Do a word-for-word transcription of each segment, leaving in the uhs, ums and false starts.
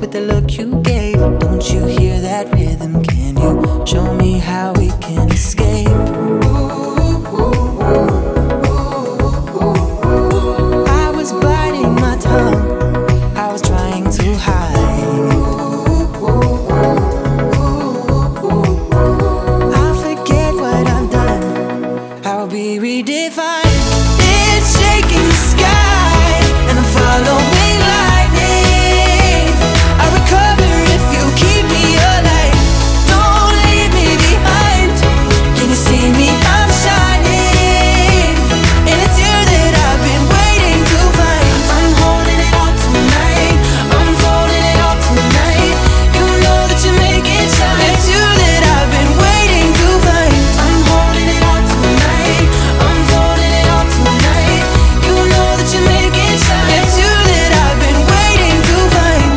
with the look you gave. Don't you hear that rhythm? Can you show me how we can escape? I was biting my tongue, I was trying to hide. I'll forget what I've done, I'll be redefined. It's shaking the sky, and I'm following lightning. I recover if you keep me alive. Don't leave me behind. Can you see me? I'm shining, and it's you that I've been waiting to find. I'm holding it all tonight, I'm folding it all tonight. You know that you make it shine. It's you that I've been waiting to find. I'm holding it all tonight, I'm folding it all tonight. You know that you make it shine. It's you that I've been waiting to find.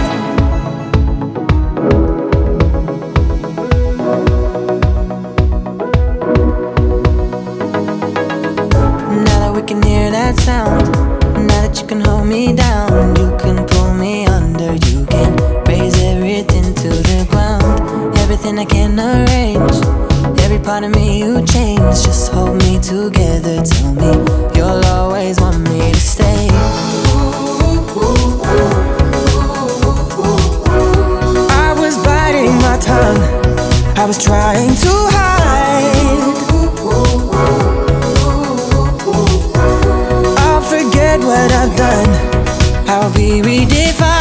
Now that we can hear that sound, now that you can hold me down, you can pull me under, you can raise everything to the ground. Everything I can arrange, every part of me you change. Just hold me together, tell me you'll always want me to stay. I was biting my tongue, I was trying to hide. I'll forget what I've done, I'll be redefined.